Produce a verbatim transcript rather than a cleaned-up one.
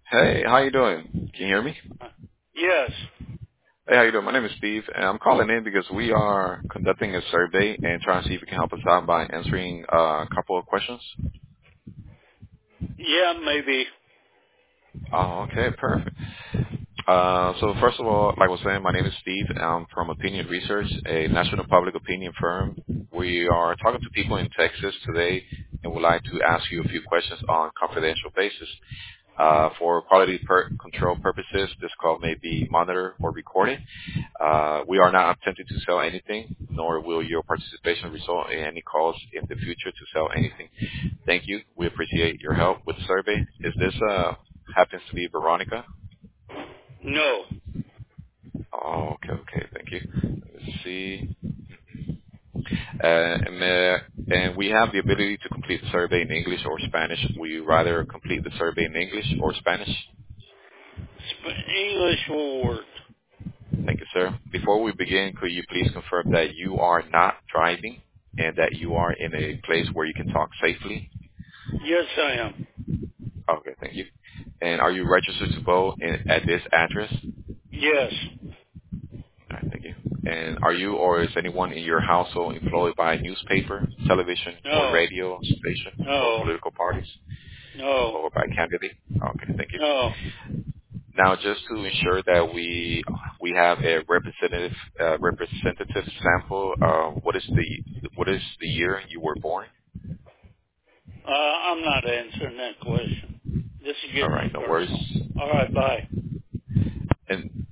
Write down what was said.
Hey, how you doing? Can you hear me? Yes. Hey, how you doing? My name is Steve, and I'm calling in because we are conducting a survey and trying to see if you can help us out by answering uh, a couple of questions. Yeah, maybe. Oh, okay, perfect. Uh, so first of all, like I was saying, my name is Steve. I'm from Opinion Research, a national public opinion firm. We are talking to people in Texas today and would like to ask you a few questions on confidential basis. Uh, for quality per- control purposes, this call may be monitored or recorded. Uh, we are not attempting to sell anything, nor will your participation result in any calls in the future to sell anything. Thank you. We appreciate your help with the survey. Is this uh, happens to be Veronica? No. Oh, okay, okay. Thank you. Let's see. Uh, and, uh, and we have the ability to complete the survey in English or Spanish. Would you rather complete the survey in English or Spanish? Sp- English will work. Thank you, sir. Before we begin, could you please confirm that you are not driving and that you are in a place where you can talk safely? Yes, I am. Okay, thank you. And are you registered to vote in, at this address? Yes. All right, thank you. And are you or is anyone in your household employed by a newspaper, television, or No. radio station or No. political parties No. or by candidate? Okay, thank you. No. Now, just to ensure that we we have a representative uh, representative sample, uh, what is the what is the year you were born? Uh, I'm not answering that question. This is All getting right, no worries. personal. All right, bye. And